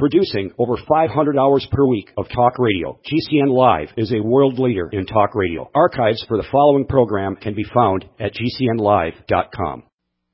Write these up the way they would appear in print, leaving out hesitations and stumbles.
Producing over 500 hours per week of talk radio, GCN Live is a world leader in talk radio. Archives for the following program can be found at GCNlive.com.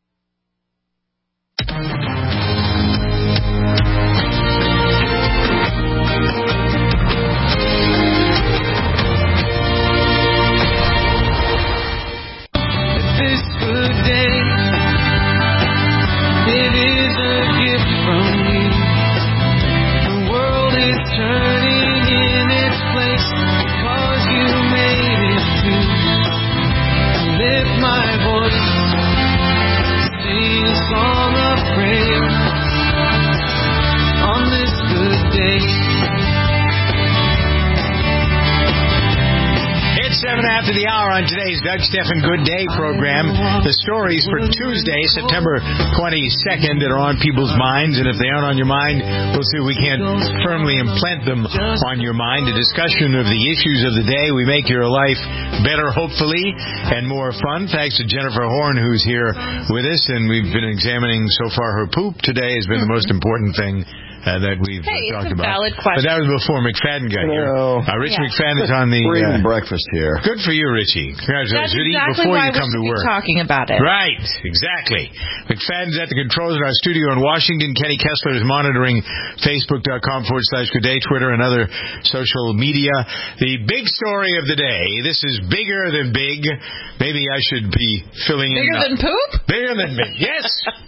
After the hour on today's Doug Stephan Good Day program, the stories for Tuesday, September 22nd, that are on people's minds, and if they aren't on your mind, we'll see if we can't firmly implant them on your mind. A discussion of the issues of the day. We make your life better, hopefully, and more fun. Thanks to Jennifer Horn, who's here with us, and we've been examining so far her poop. Today has been the most important thing that we've talked about. Valid question. But that was before McFadden got here. Rich McFadden is on the... We're eating breakfast here. Good for you, Richie. Congratulations. That's exactly before why you come to work. Talking about it. Right, exactly. McFadden's at the controls in our studio in Washington. Kenny Kessler is monitoring Facebook.com/Good Day, Twitter, and other social media. The big story of the day. This is bigger than big. Maybe I should be filling in... Bigger than poop? Bigger than big, yes.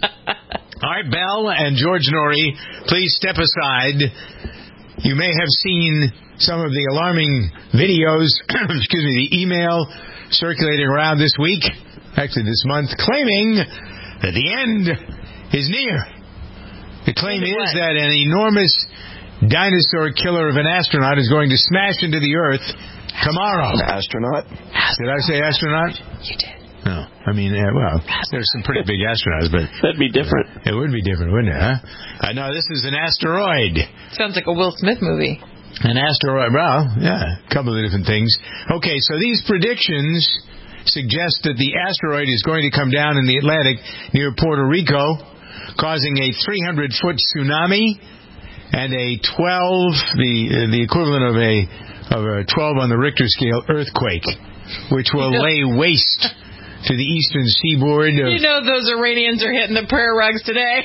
All right, Bell and George Norrie, please step aside. You may have seen some of the alarming videos, the email circulating around this week, actually this month, claiming that the end is near. The claim is that an enormous dinosaur killer of an astronaut is going to smash into the Earth tomorrow. An astronaut? Did I say astronaut? You did. No. I mean, there's some pretty big astronauts, but... That'd be different. It would be different, wouldn't it, huh? No, this is an asteroid. Sounds like a Will Smith movie. An asteroid, well, yeah, a couple of different things. Okay, so these predictions suggest that the asteroid is going to come down in the Atlantic near Puerto Rico, causing a 300-foot tsunami and a 12, the equivalent of a 12 on the Richter scale earthquake, which will lay waste to the eastern seaboard. You know those Iranians are hitting the prayer rugs today.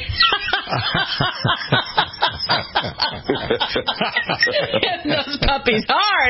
Hitting those puppies hard.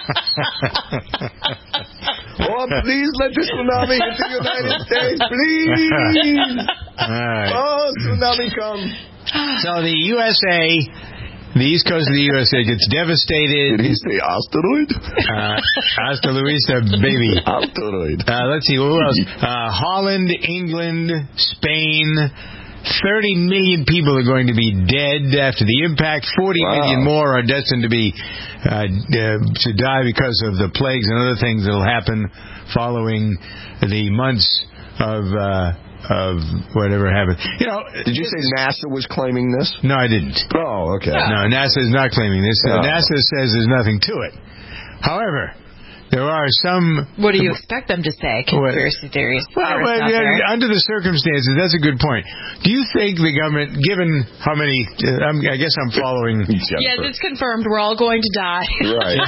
Oh, please let the tsunami hit the United States, please. All right. Oh, tsunami come. So the USA... The east coast of the USA gets devastated. Did he say asteroid? Hasta Luisa, baby. Asteroid. Let's see, who else? Holland, England, Spain. 30 million people are going to be dead after the impact. 40 million more are destined to be to die because of the plagues and other things that will happen following the months of whatever happened. Did you say NASA was claiming this? No, I didn't. Oh, okay. No, NASA is not claiming this. No. NASA says there's nothing to it. However, there are some... What do you expect them to say? Conspiracy theories. Well, under the circumstances, that's a good point. Do you think the government, given how many... I guess I'm following... Yes, it's confirmed. We're all going to die. Right.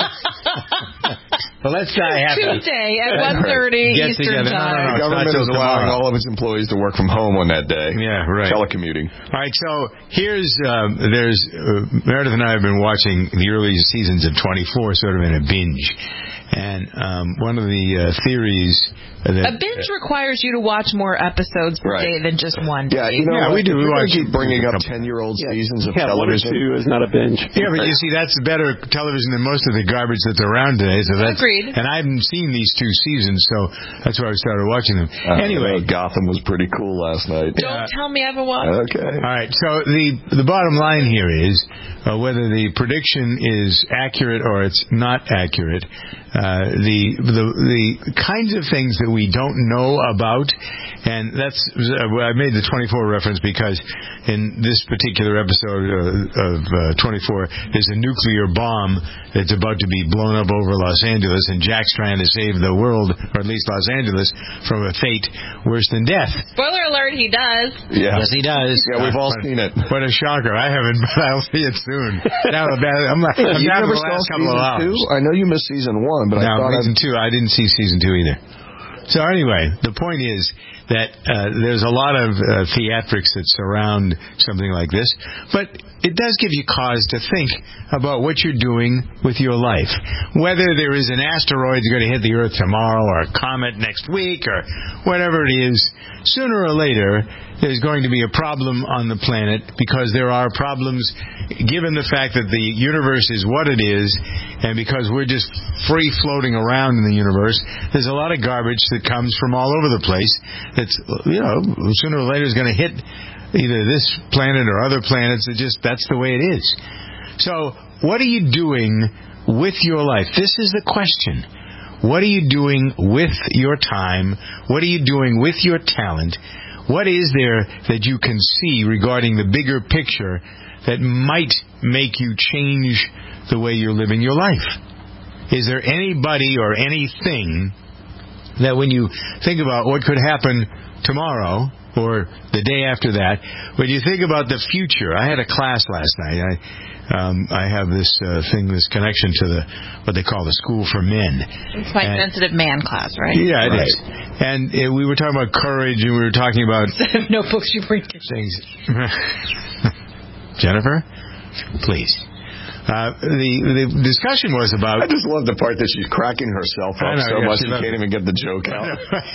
Well, let's die happy. Tuesday at 1:30 Eastern Time. The government is allowing all of its employees to work from home on that day. Yeah, right. Telecommuting. All right, so here's... Meredith and I have been watching the early seasons of 24 sort of in a binge. And one of the theories... a binge requires you to watch more episodes per day than just one. Yeah, we do. We keep bringing up 10-year-old seasons of television. 1 or 2 is not a binge. Yeah, but you see, that's better television than most of the garbage that's around today. So that's, agreed. And I haven't seen these 2 seasons, so that's why I started watching them. Anyway, Gotham was pretty cool last night. Don't tell me I haven't watched. Okay. All right. So the bottom line here is whether the prediction is accurate or it's not accurate. the kinds of things that we don't know about, and that's I made the 24 reference because in this particular episode of 24, there's a nuclear bomb that's about to be blown up over Los Angeles, and Jack's trying to save the world, or at least Los Angeles, from a fate worse than death. Spoiler alert, he does. Yeah. Yes, he does. Yeah, we've all seen it. What a shocker. I haven't, but I'll see it soon. I'm down for the last couple of hours. I know you missed season 1, but season 2, I didn't see season 2 either. So anyway, the point is that there's a lot of theatrics that surround something like this, but it does give you cause to think about what you're doing with your life. Whether there is an asteroid going to hit the Earth tomorrow, or a comet next week, or whatever it is, sooner or later there's going to be a problem on the planet, because there are problems given the fact that the universe is what it is, and because we're just free floating around in the universe, there's a lot of garbage that comes from all over the place that's, sooner or later is going to hit either this planet or other planets. That's the way it is. So what are you doing with your life? This is the question. What are you doing with your time? What are you doing with your talent? What is there that you can see regarding the bigger picture that might make you change the way you're living your life? Is there anybody or anything that when you think about what could happen tomorrow or the day after that, when you think about the future? I had a class last night. I have this this connection to what they call the School for Men. It's quite sensitive man class, right? Yeah, it is. And we were talking about courage, and we were talking about notebooks you bring things. Jennifer, please. The discussion was about... I just love the part that she's cracking herself up so much she can't even get the joke out.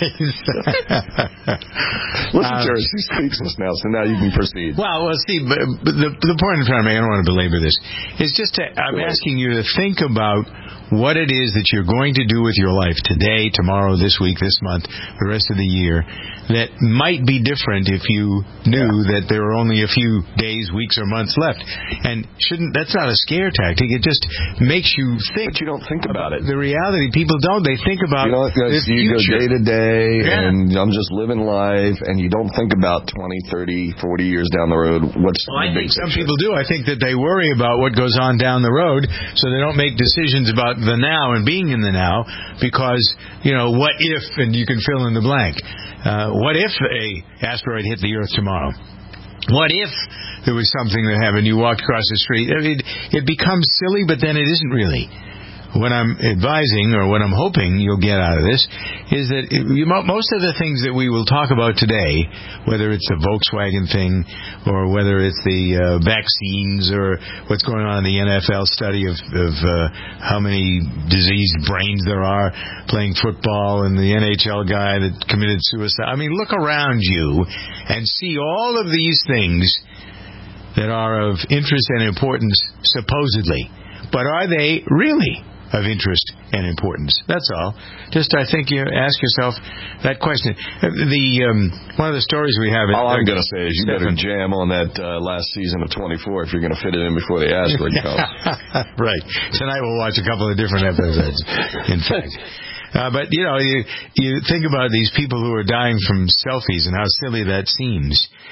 Listen to her. She's speechless now, so now you can proceed. Well, see, but the point I'm trying to make, I don't want to belabor this, is just I'm asking you to think about what it is that you're going to do with your life today, tomorrow, this week, this month, the rest of the year, that might be different if you knew that there were only a few days, weeks, or months left. And that's not a scare tactic. It just makes you think. But you don't think about it. The reality, people don't. They think about the future. You go day to day, and I'm just living life, and you don't think about 20, 30, 40 years down the road. I think some people do. I think that they worry about what goes on down the road, so they don't make decisions about the now and being in the now, because, what if, and you can fill in the blank. What if a asteroid hit the Earth tomorrow? What if there was something that happened, you walked across the street? It becomes silly, but then it isn't really. What I'm advising, or what I'm hoping you'll get out of this, is that most of the things that we will talk about today, whether it's the Volkswagen thing, or whether it's the vaccines, or what's going on in the NFL study of how many diseased brains there are playing football, and the NHL guy that committed suicide. I mean, look around you and see all of these things that are of interest and importance, supposedly. But are they really of interest and importance? That's all. Just, I think, you ask yourself that question. One of the stories we have... All I'm going to say is you better jam on that last season of 24 if you're going to fit it in before the asteroid comes. Right. Tonight we'll watch a couple of different episodes, in fact. But, you think about these people who are dying from selfies and how silly that seems.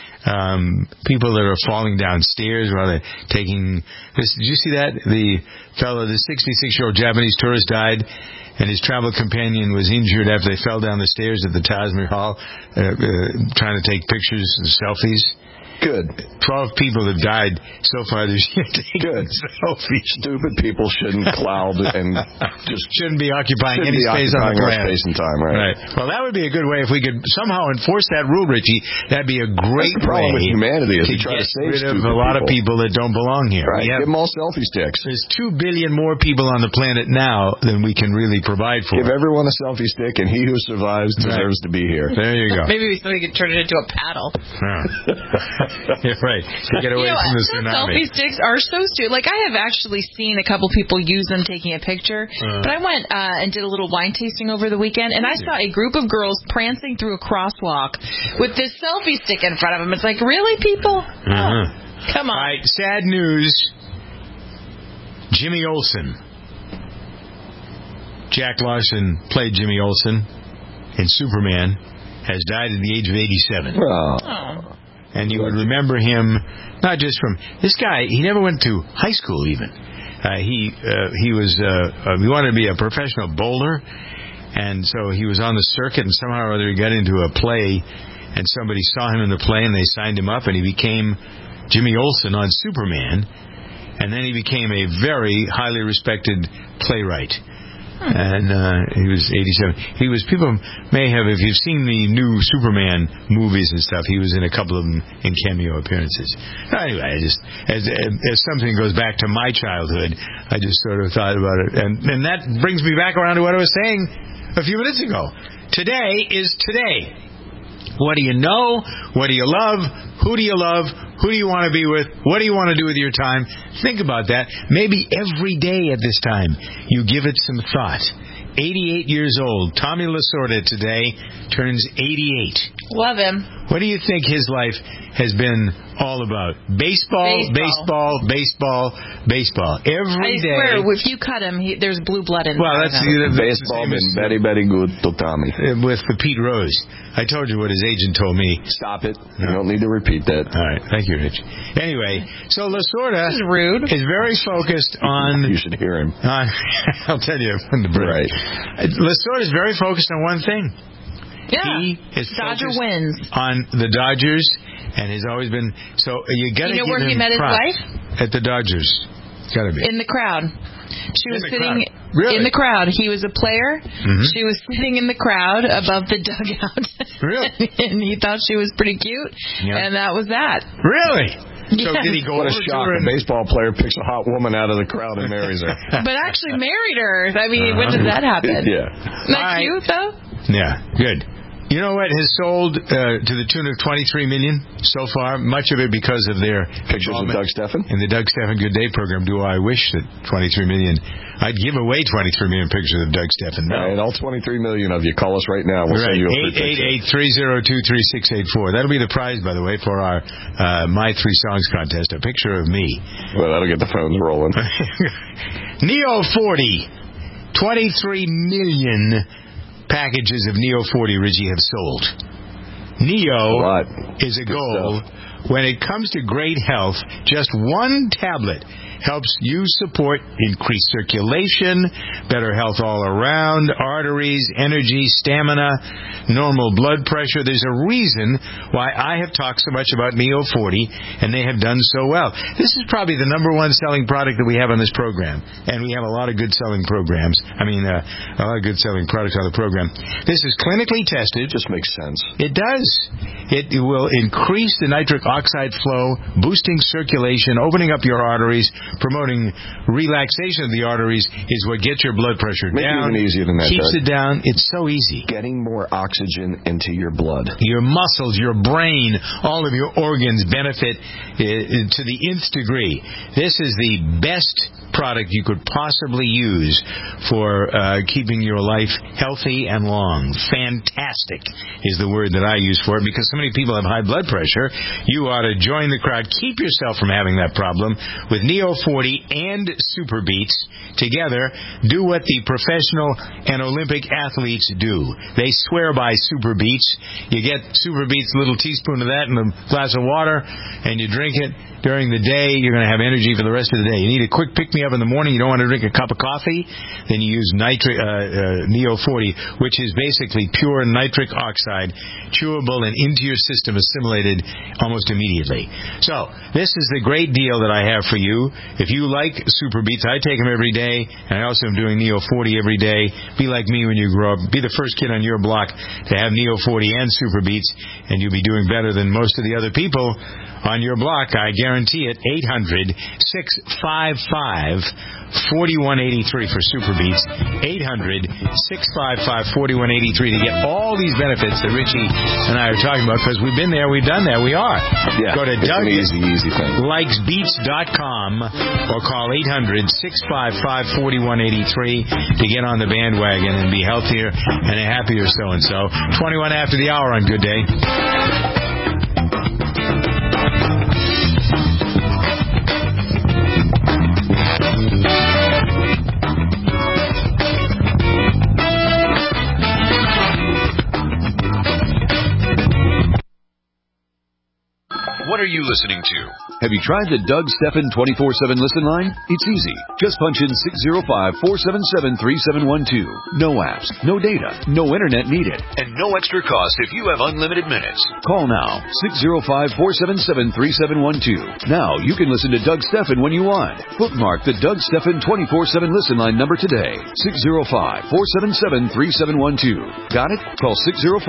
People that are falling downstairs while they're taking this. Did you see that? The 66-year-old Japanese tourist died, and his travel companion was injured after they fell down the stairs at the Taj Mahal, trying to take pictures and selfies. Good. 12 people have died so far this year taking selfies. Stupid people shouldn't cloud and just shouldn't be occupying any space on the planet. Space and time, right? Well, that would be a good way if we could somehow enforce that rule, Richie. That'd be a great That's the problem way with humanity is to try get to save rid of a lot of people that don't belong here. Right. Give them all selfie sticks. There's 2 billion more people on the planet now than we can really provide for. Give everyone a selfie stick, and he who survives deserves to be here. There you go. Maybe we could turn it into a paddle. Yeah, right. To get away from the tsunami. Selfie sticks are so stupid. Like, I have actually seen a couple people use them taking a picture. But I went and did a little wine tasting over the weekend, and I saw a group of girls prancing through a crosswalk with this selfie stick in front of them. It's like, really, people? Oh, come on. All right, sad news. Jimmy Olsen. Jack Larson played Jimmy Olsen in Superman, has died at the age of 87. Oh. And you would remember him not just from this guy. He never went to high school even. He wanted to be a professional bowler, and so he was on the circuit. And somehow or other, he got into a play, and somebody saw him in the play, and they signed him up, and he became Jimmy Olsen on Superman. And then he became a very highly respected playwright. And he was 87. People may have, if you've seen the new Superman movies and stuff, he was in a couple of them in cameo appearances. Anyway, I just as something goes back to my childhood, I just sort of thought about it, and that brings me back around to what I was saying a few minutes ago. Today is today. What do you know? What do you love? Who do you love? Who do you want to be with? What do you want to do with your time? Think about that. Maybe every day at this time you give it some thought. 88 years old. Tommy Lasorda today turns 88. Love him. What do you think his life has been all about? Baseball. Every day. I swear, if you cut him, there's blue blood in him. Well, that's baseball been very, very good to Tommy. With the Pete Rose. I told you what his agent told me. Stop it. You don't need to repeat that. All right. Thank you, Rich. Anyway, so Lasorda is rude. Is very focused on... You should hear him. I'll tell you from the break. Right. Lasorda is very focused on one thing. Yeah. He is Dodger wins. On the Dodgers, and has always been... So you got to give him where he met his wife? At the Dodgers. Got to be. In the crowd. She was sitting really? in the crowd. He was a player. Mm-hmm. She was sitting in the crowd above the dugout. Really? And he thought she was pretty cute. Yeah. And that was that. Really? Yeah. So did he go what a shock. A baseball player picks a hot woman out of the crowd and marries her. But actually married her. I mean, when did that happen? Yeah. Isn't that cute, though? Yeah, good. You know what has sold to the tune of $23 million so far? Much of it because of their pictures of Doug Steffen in the Doug Steffen Good Day program. Do I wish that $23 million? I'd give away $23 million pictures of Doug Steffen. No. And all $23 million of you, call us right now. We'll send you a free picture. 888-302-3684. That'll be the prize, by the way, for our My Three Songs contest. A picture of me. Well, that'll get the phones rolling. Neo 40, 23 million. Packages of Neo 40, Richie, have sold. Neo is a goal. When it comes to great health, just one tablet helps you support increased circulation, better health all around, arteries, energy, stamina, normal blood pressure. There's a reason why I have talked so much about Neo 40, and they have done so well. This is probably the number one selling product that we have on this program, and we have a lot of good selling programs. A lot of good selling products on the program. This is clinically tested. Just makes sense. It does. It will increase the nitric oxide flow, boosting circulation, opening up your arteries, promoting relaxation of the arteries is what gets your blood pressure down. Make it even easier than that, keeps Doug. it down. It's so easy. Getting more oxygen into your blood. Your muscles, your brain, all of your organs benefit to the nth degree. This is the best product you could possibly use for keeping your life healthy and long. Fantastic is the word that I use for it, because so many people have high blood pressure. You ought to join the crowd. Keep yourself from having that problem with Neo 40 and Super Beats. Together, do what the professional and Olympic athletes do. They swear by Super Beats. You get Super Beats, a little teaspoon of that in a glass of water, and you drink it during the day. You're going to have energy for the rest of the day. You need a quick pick-me-up in the morning. You don't want to drink a cup of coffee. Then you use Neo 40, which is basically pure nitric oxide, chewable and into your system, assimilated almost immediately. So, this is the great deal that I have for you. If you like Super Beats, I take them every day, and I also am doing Neo 40 every day. Be like me when you grow up. Be the first kid on your block to have Neo 40 and Super Beats, and you'll be doing better than most of the other people on your block. I guarantee it. 800-655-4183 for Super Beats. 800-655-4183 to get all these benefits that Richie and I are talking about, because we've been there, we've done that, we are. Yeah, go to easy thing. likesbeats.com or call 800-655-4183 to get on the bandwagon and be healthier and a happier so-and-so. 21 after the hour on Good Day. are you listening to? Have you tried the Doug Stephan 24/7 listen line? It's easy. Just punch in 605-477-3712. No apps, no data, no internet needed, and no extra cost if you have unlimited minutes. Call now, 605-477-3712. Now you can listen to Doug Stephan when you want. Bookmark the Doug Stephan 24/7 listen line number today. 605-477-3712. Got it? Call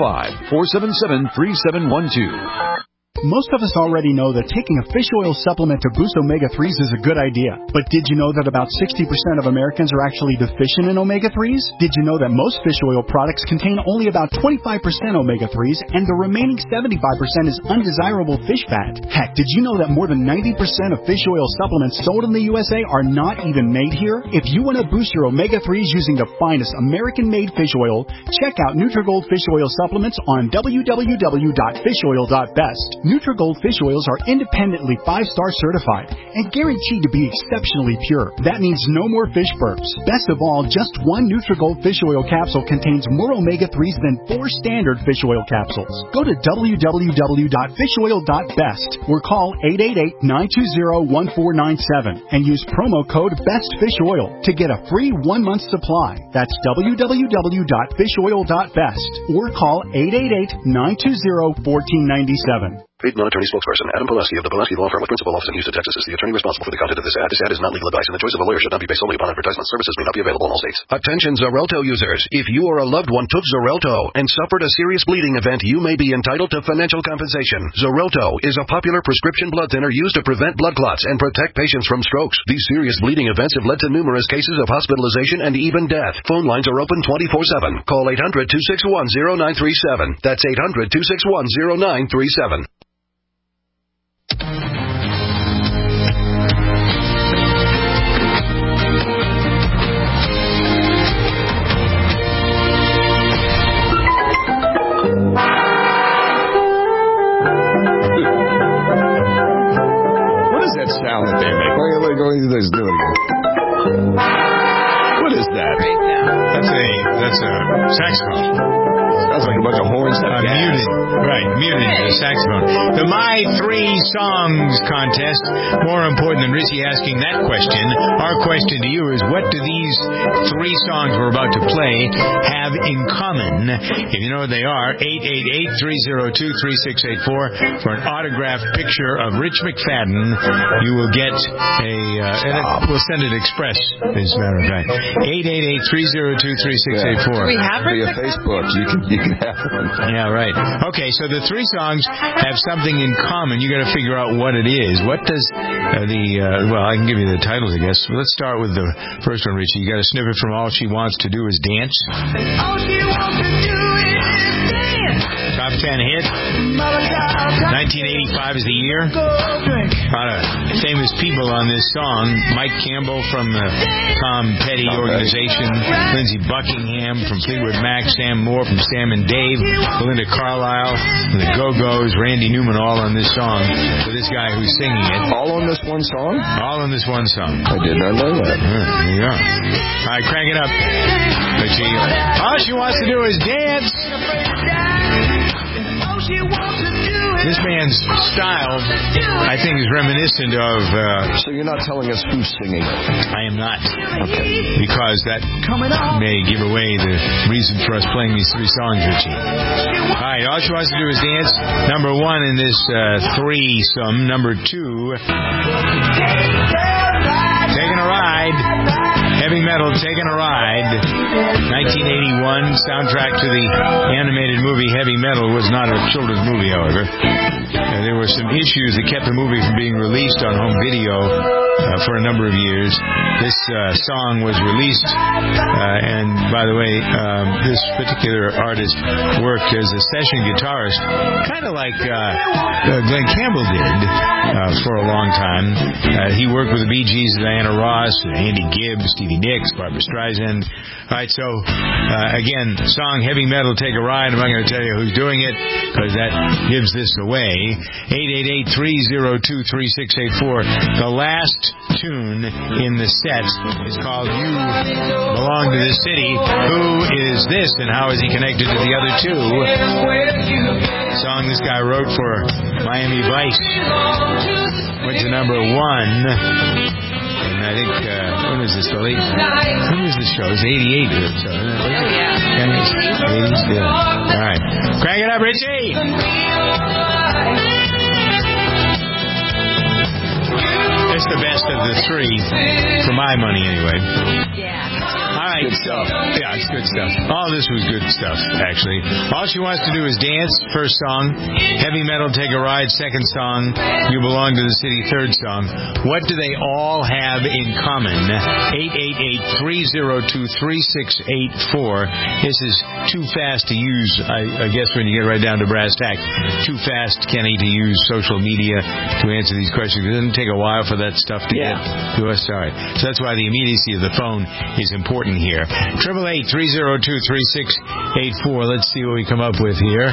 605-477-3712. Most of us already know that taking a fish oil supplement to boost omega-3s is a good idea. But did you know that about 60% of Americans are actually deficient in omega-3s? Did you know that most fish oil products contain only about 25% omega-3s and the remaining 75% is undesirable fish fat? Heck, did you know that more than 90% of fish oil supplements sold in the USA are not even made here? If you want to boost your omega-3s using the finest American-made fish oil, check out Nutrigold Fish Oil Supplements on www.fishoil.best. Nutrigold fish oils are independently 5-star certified and guaranteed to be exceptionally pure. That means no more fish burps. Best of all, just one Nutrigold fish oil capsule contains more omega-3s than 4 standard fish oil capsules. Go to www.fishoil.best or call 888-920-1497 and use promo code BESTFISHOIL to get a free 1-month supply. That's www.fishoil.best or call 888-920-1497. Paid non-attorney spokesperson Adam Pulaski of the Pulaski Law Firm with principal office in Houston, Texas, is the attorney responsible for the content of this ad. This ad is not legal advice, and the choice of a lawyer should not be based solely upon advertisement. Services may not be available in all states. Attention Xarelto users. If you or a loved one took Xarelto and suffered a serious bleeding event, you may be entitled to financial compensation. Xarelto is a popular prescription blood thinner used to prevent blood clots and protect patients from strokes. These serious bleeding events have led to numerous cases of hospitalization and even death. Phone lines are open 24/7. Call 800-261-0937. That's 800-261-0937. Sound that they make. Let's do it again. What is that? That's a saxophone. Sounds like a bunch of horns. Muted. Right, muted the saxophone. The My 3 Songs contest, more important than Richie asking that question, our question to you is, what do these 3 songs we're about to play have in common? If you know what they are, 888-302-3684 for an autographed picture of Rich McFadden. You will get we'll send it express, as a matter of fact. 888-302-3684. Do we have via Facebook. You can have one. Yeah, right. Okay, so the 3 songs have something in common. You got to figure out what it is. What does well, I can give you the titles, I guess. Let's start with the first one, Richie. You got a snippet from All She Wants to Do Is Dance. All she wants to do is dance. Top 10 hit. 1985 is the year. A lot of famous people on this song. Mike Campbell from the Tom Petty organization. Lindsey Buckingham from Fleetwood Mac. Sam Moore from Sam and Dave. Belinda Carlisle from the Go-Go's. Randy Newman, all on this song. So this guy who's singing it. All on this one song? All on this one song. I did not know that. There you go. All right, crank it up. All she wants to do is dance. This man's style, I think, is reminiscent of... So you're not telling us who's singing it? I am not. Okay. Because that may give away the reason for us playing these 3 songs, Richie. All right, All She Wants to Do Is Dance. Number 1 in this threesome. Number 2, Taking a Ride. Heavy Metal, Taking a Ride. 1981, soundtrack to the animated movie Heavy Metal. Was not a children's movie, however. There were some issues that kept the movie from being released on home video for a number of years. This song was released, and by the way, this particular artist worked as a session guitarist, kind of like Glenn Campbell did for a long time. He worked with the Bee Gees, Diana Ross, Andy Gibb, Stevie Nicks, Barbra Streisand. All right, so again, song Heavy Metal, Take a Ride. I'm not going to tell you who's doing it because that gives this away. 888-302-3684. The last tune in the set is called You Belong to the City. Who is this and how is he connected to the other 2? Song this guy wrote for Miami Vice. Went to number 1. And I think, when was this? When was this show? It was 88 or so. Oh, yeah. 80s? Yeah. All right. Crank it up, Richie! It's the best of the 3, for my money anyway. Yeah. All right. Good stuff. Yeah, it's good stuff. All this was good stuff, actually. All she wants to do is dance, first song. Heavy Metal, Take a Ride, second song. You Belong to the City, third song. What do they all have in common? 888-302-3684. This is too fast to use, I guess, when you get right down to brass tacks. Too fast, Kenny, to use social media to answer these questions. It doesn't take a while for that stuff to get to us. All right. So that's why the immediacy of the phone is important here. 888-302-3684. Let's see what we come up with here.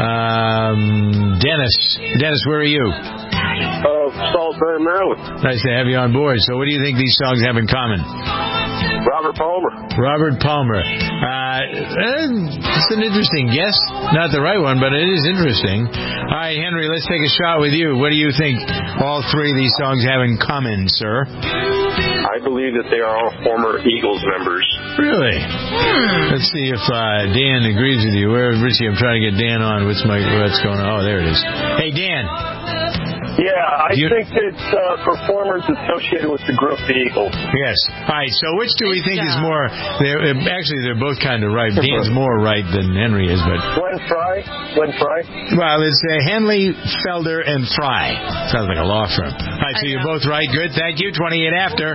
Dennis, where are you? Salisbury, Maryland. Nice to have you on board. So what do you think these songs have in common? Robert Palmer. It's an interesting guess. Not the right one, but it is interesting. All right, Henry, let's take a shot with you. What do you think all 3 of these songs have in common, sir? I believe that they are all former Eagles members. Really? Let's see if Dan agrees with you. Where is Richie? I'm trying to get Dan on. What's going on? Oh, there it is. Hey, Dan. Yeah, I think it's performers associated with the group The Eagles. Yes. All right, so which do we think is more... They're both kind of right. Dan's more right than Henry is, but... Glenn Fry? Well, it's Henley, Felder, and Fry. Sounds like a law firm. All right, so you're both right. Good, thank you. 28 after.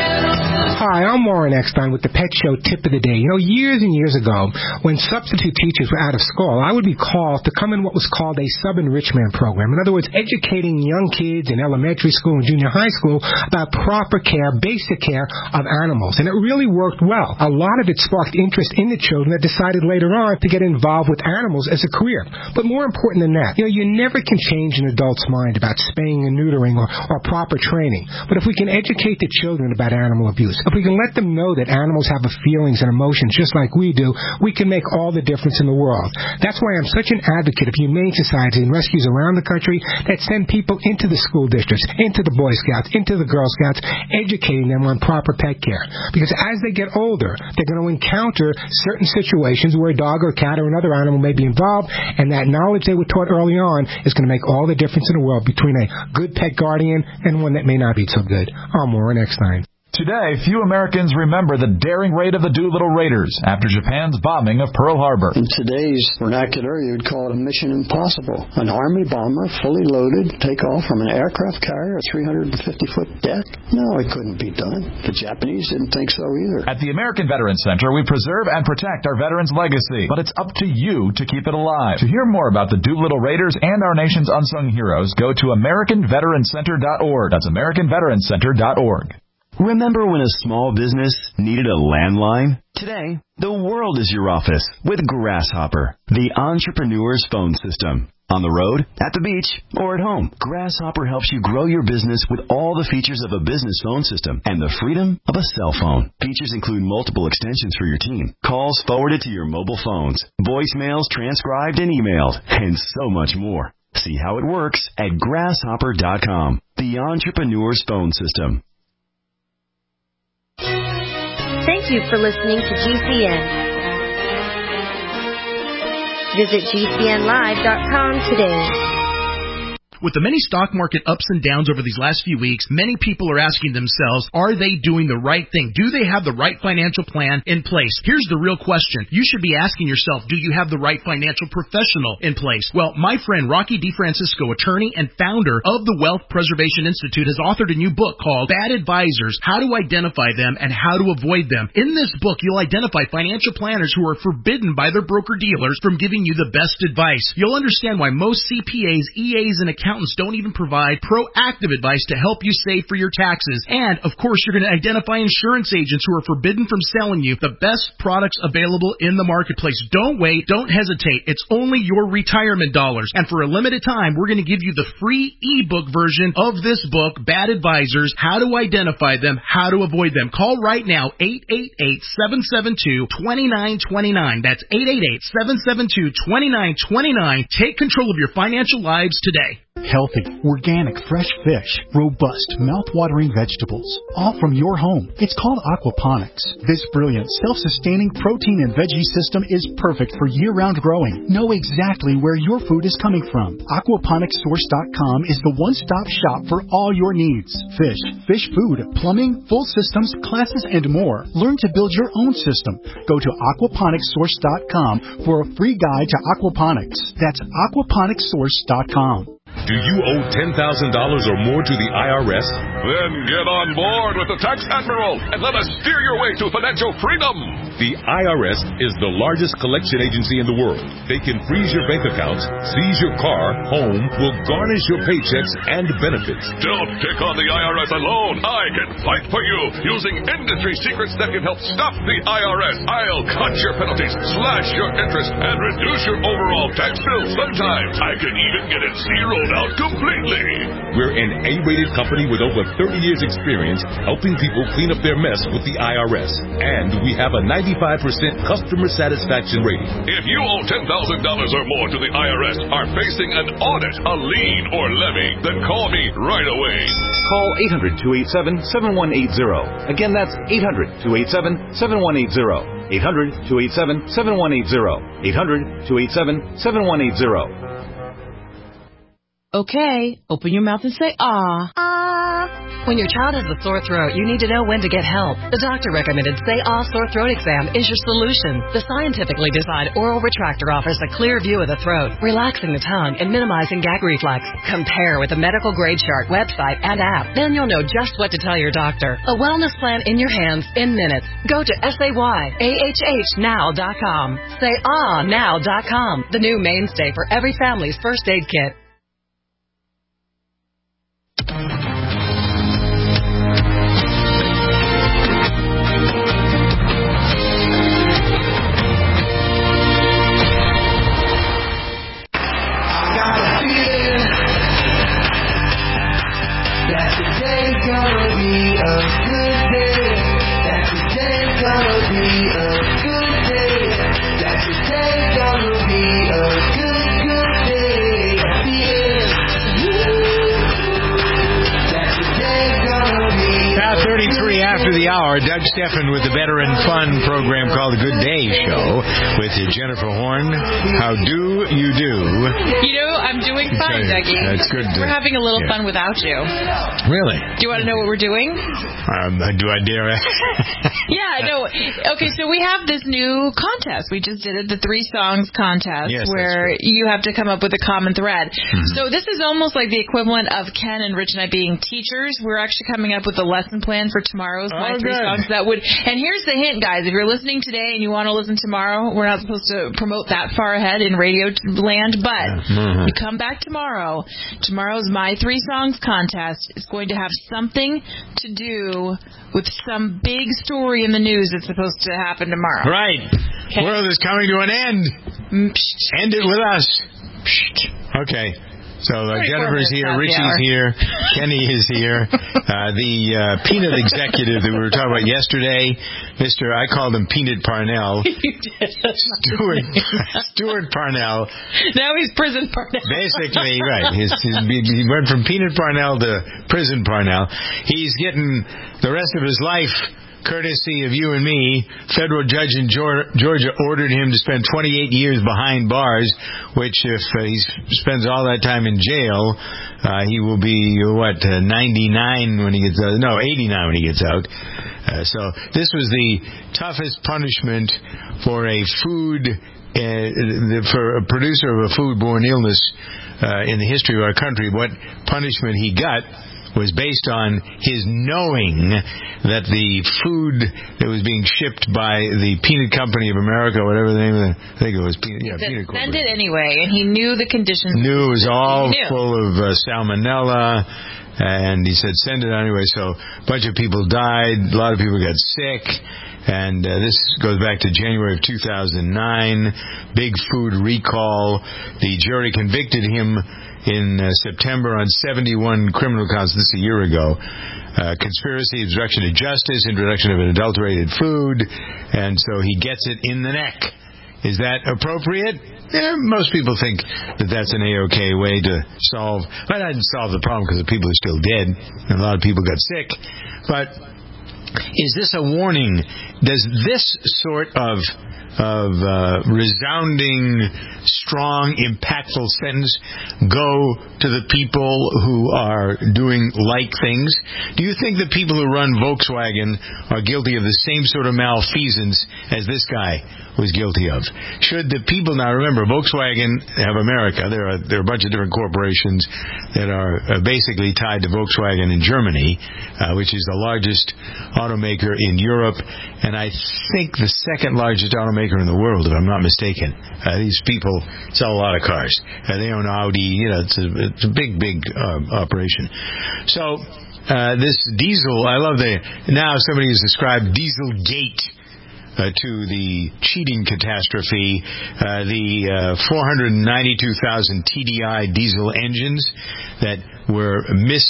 Hi, I'm Warren Eckstein with the Pet Show Tip of the Day. You know, years and years ago, when substitute teachers were out of school, I would be called to come in what was called a sub-enrichment program. In other words, educating young kids in elementary school and junior high school about proper care, basic care of animals. And it really worked well. A lot of it sparked interest in the children that decided later on to get involved with animals as a career. But more important than that, you never can change an adult's mind about spaying and neutering or proper training. But if we can educate the children about animal abuse, if we can let them know that animals have feelings and emotions just like we do, we can make all the difference in the world. That's why I'm such an advocate of humane societies and rescues around the country that send people into the school districts, into the Boy Scouts, into the Girl Scouts, educating them on proper pet care. Because as they get older, they're going to encounter certain situations where a dog or cat or another animal may be involved, and that knowledge they were taught early on is going to make all the difference in the world between a good pet guardian and one that may not be so good. I'm Warren Eckstein. Today, few Americans remember the daring raid of the Doolittle Raiders after Japan's bombing of Pearl Harbor. In today's vernacular, you'd call it a mission impossible. An Army bomber, fully loaded, take off from an aircraft carrier, a 350-foot deck? No, it couldn't be done. The Japanese didn't think so either. At the American Veterans Center, we preserve and protect our veterans' legacy, but it's up to you to keep it alive. To hear more about the Doolittle Raiders and our nation's unsung heroes, go to AmericanVeteransCenter.org. That's AmericanVeteransCenter.org. Remember when a small business needed a landline? Today, the world is your office with Grasshopper, the entrepreneur's phone system. On the road, at the beach, or at home, Grasshopper helps you grow your business with all the features of a business phone system and the freedom of a cell phone. Features include multiple extensions for your team, calls forwarded to your mobile phones, voicemails transcribed and emailed, and so much more. See how it works at Grasshopper.com, the entrepreneur's phone system. Thank you for listening to GCN. Visit GCNlive.com today. With the many stock market ups and downs over these last few weeks, many people are asking themselves, are they doing the right thing? Do they have the right financial plan in place? Here's the real question. You should be asking yourself, do you have the right financial professional in place? Well, my friend Rocky DeFrancisco, attorney and founder of the Wealth Preservation Institute, has authored a new book called Bad Advisors, How to Identify Them and How to Avoid Them. In this book, you'll identify financial planners who are forbidden by their broker-dealers from giving you the best advice. You'll understand why most CPAs, EAs, and accountants accountants don't even provide proactive advice to help you save for your taxes. And, of course, you're going to identify insurance agents who are forbidden from selling you the best products available in the marketplace. Don't wait. Don't hesitate. It's only your retirement dollars. And for a limited time, we're going to give you the free ebook version of this book, Bad Advisors, How to Identify Them, How to Avoid Them. Call right now, 888-772-2929. That's 888-772-2929. Take control of your financial lives today. Healthy, organic, fresh fish, robust, mouth-watering vegetables, all from your home. It's called aquaponics. This brilliant, self-sustaining protein and veggie system is perfect for year-round growing. Know exactly where your food is coming from. Aquaponicssource.com is the one-stop shop for all your needs. Fish, fish food, plumbing, full systems, classes, and more. Learn to build your own system. Go to aquaponicssource.com for a free guide to aquaponics. That's aquaponicssource.com. Do you owe $10,000 or more to the IRS? Then get on board with the Tax Admiral and let us steer your way to financial freedom. The IRS is the largest collection agency in the world. They can freeze your bank accounts, seize your car, home, will garnish your paychecks and benefits. Don't take on the IRS alone. I can fight for you using industry secrets that can help stop the IRS. I'll cut your penalties, slash your interest, and reduce your overall tax bill. Sometimes I can even get it zeroed out completely. We're an A-rated company with over 30 years experience helping people clean up their mess with the IRS. And we have a 95% customer satisfaction rating. If you owe $10,000 or more to the IRS, are facing an audit, a lien, or levy, then call me right away. Call 800-287-7180. Again, that's 800-287-7180. 800-287-7180. 800-287-7180. Okay, open your mouth and say, ah. When your child has a sore throat, you need to know when to get help. The doctor recommended Say Ah Sore Throat Exam is your solution. The scientifically designed oral retractor offers a clear view of the throat, relaxing the tongue and minimizing gag reflex. Compare with the Medical Grade Chart website and app. Then you'll know just what to tell your doctor. A wellness plan in your hands in minutes. Go to SayAHHnow.com. SayAhNow.com. The new mainstay for every family's first aid kit. After the hour, Doug Steffen with the Veteran Fun program called The Good Day Show with Jennifer Horn. How do you do? You know, I'm doing fine, Dougie. That's good. We're having a little fun without you. Really? Do you want to know what we're doing? Do I dare? Yeah, no. Okay, so we have this new contest. We just did it, the 3 songs contest, where you have to come up with a common thread. Mm-hmm. So this is almost like the equivalent of Ken and Rich and I being teachers. We're actually coming up with a lesson plan for tomorrow's My 3 Songs that would. And here's the hint, guys. If you're listening today and you want to listen tomorrow, we're not supposed to promote that far ahead in radio land, but you come back tomorrow. Tomorrow's My 3 Songs contest is going to have something to do with some big story in the news that's supposed to happen tomorrow. Right. Okay. World is coming to an end. End it with us. Okay. So Jennifer's here, Richie's here, Kenny is here. The peanut executive that we were talking about yesterday, I called him Peanut Parnell. You did. Stuart Parnell. Now he's Prison Parnell. Basically, right. He went from Peanut Parnell to Prison Parnell. He's getting the rest of his life, courtesy of you and me. Federal judge in Georgia ordered him to spend 28 years behind bars, which if he spends all that time in jail, he will be, 99 when he gets out? No, 89 when he gets out. So this was the toughest punishment for a for a producer of a foodborne illness in the history of our country. What punishment he got was based on his knowing that the food that was being shipped by the Peanut Company of America, whatever the name of I think it was Peanut Corporation. Send it anyway, and he knew the conditions. Knew it was all full of salmonella, and he said send it anyway. So a bunch of people died, a lot of people got sick. And this goes back to January of 2009, big food recall. The jury convicted him in September on 71 criminal counts. This a year ago. Conspiracy, obstruction of justice, introduction of an adulterated food, and so he gets it in the neck. Is that appropriate? Most people think that that's an A-OK way to solve. Well, that didn't solve the problem because the people are still dead, and a lot of people got sick. But is this a warning? Does this sort of resounding, strong, impactful sentence go to the people who are doing like things? Do you think the people who run Volkswagen are guilty of the same sort of malfeasance as this guy was guilty of? Should the people, now remember, Volkswagen have America. There are a bunch of different corporations that are basically tied to Volkswagen in Germany, which is the largest automaker in Europe, and I think the second largest automaker in the world, if I'm not mistaken. These people sell a lot of cars. They own Audi. It's a big operation. So this diesel, I love now somebody has described Dieselgate to the cheating catastrophe. The 492,000 TDI diesel engines that were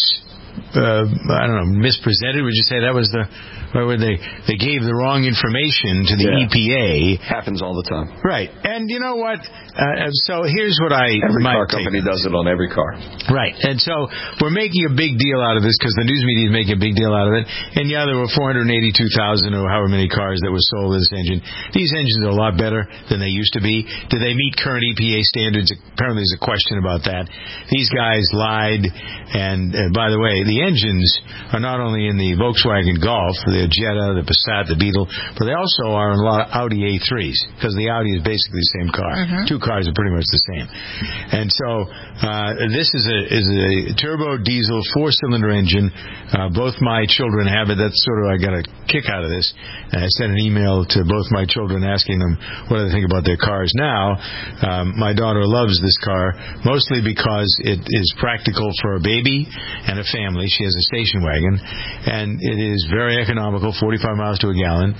mispresented. Would you say that was where they gave the wrong information to the EPA? Happens all the time. Right. And you know what? So here's what every car company does it on every car. Right. And so we're making a big deal out of this because the news media is making a big deal out of it. And yeah, there were 482,000 or however many cars that were sold with this engine. These engines are a lot better than they used to be. Do they meet current EPA standards? Apparently there's a question about that. These guys lied. And by the way, the engines are not only in the Volkswagen Golf, the Jetta, the Passat, the Beetle, but they also are in a lot of Audi A3s because the Audi is basically the same car. Two cars are pretty much the same. And so this is a turbo diesel 4-cylinder engine. Both my children have it. That's sort of, I got a kick out of this. And I sent an email to both my children asking them what do they think about their cars now. My daughter loves this car mostly because it is practical for a baby and a family. She has a station wagon, and it is very economical, 45 miles to a gallon,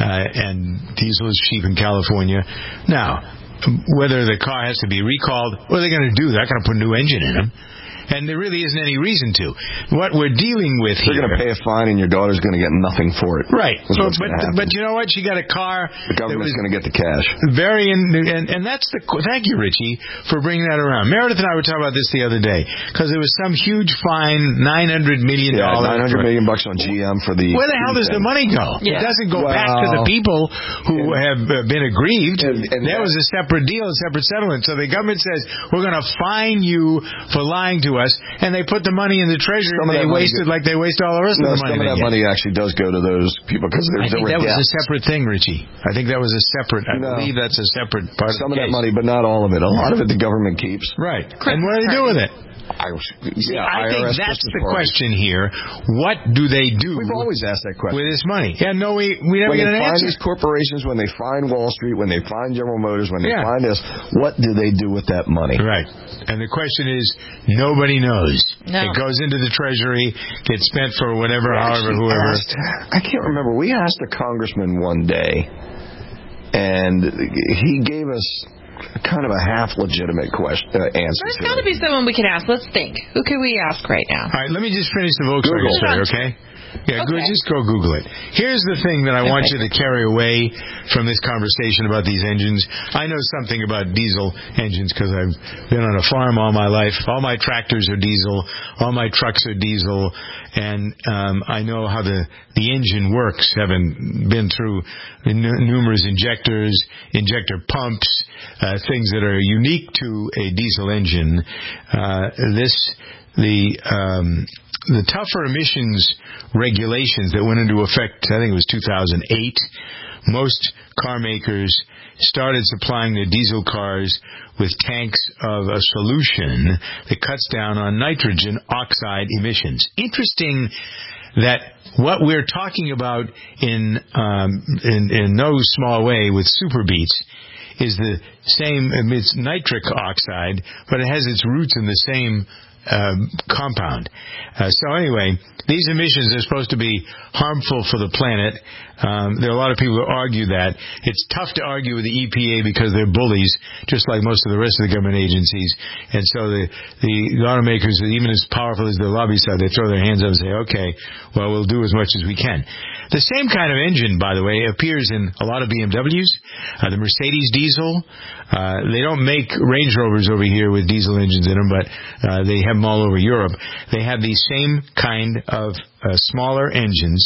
and diesel is cheap in California. Now, whether the car has to be recalled, what are they going to do? They're not going to put a new engine in them. And there really isn't any reason to. What we're dealing with here... They're going to pay a fine and your daughter's going to get nothing for it. Right. But you know what? She got a car... The government's going to get the cash. And that's the... Thank you, Richie, for bringing that around. Meredith and I were talking about this the other day, because there was some huge fine, $900 million. Yeah, $900 million on GM for the... Where the hell does the money go? Yeah. It doesn't go back to the people who have been aggrieved. And that was a separate deal, a separate settlement. So the government says, we're going to fine you for lying to us, and they put the money in the treasury and they waste it like they waste all the rest of the money. Some of that money actually does go to those people because I think that was a separate thing, Richie. I think that was a separate. I believe that's a separate part some of the case. That money, but not all of it. A lot of it the government keeps. Right. And what do they do with it? I think that's the question here. What do they do? We've always asked that question. With this money. Yeah, no, we never get an answer. When they find these corporations, when they find Wall Street, when they find General Motors, when they find this, what do they do with that money? Right. And the question is, nobody knows. No. It goes into the Treasury, gets spent for whatever, whoever. I can't remember. We asked a congressman one day, and he gave us kind of a half-legitimate question answer. There's got to be someone we can ask. Let's think. Who can we ask right now? All right, let me just finish the Volkswagen story, okay? Yeah, okay. Just go Google it. Here's the thing that I want you to carry away from this conversation about these engines. I know something about diesel engines because I've been on a farm all my life. All my tractors are diesel. All my trucks are diesel. And I know how the engine works, having been through numerous injectors, injector pumps, things that are unique to a diesel engine. The tougher emissions regulations that went into effect, I think it was 2008, most car makers started supplying their diesel cars with tanks of a solution that cuts down on nitrogen oxide emissions. Interesting that what we're talking about in no small way with Super Beets is the same. It's nitric oxide, but it has its roots in the same compound. So anyway, these emissions are supposed to be harmful for the planet. There are a lot of people who argue that. It's tough to argue with the EPA because they're bullies, just like most of the rest of the government agencies. And so the automakers, even as powerful as their lobbyists are, they throw their hands up and say, okay, well, we'll do as much as we can. The same kind of engine, by the way, appears in a lot of BMWs, the Mercedes diesel. They don't make Range Rovers over here with diesel engines in them, but they have them all over Europe. They have these same kind of smaller engines.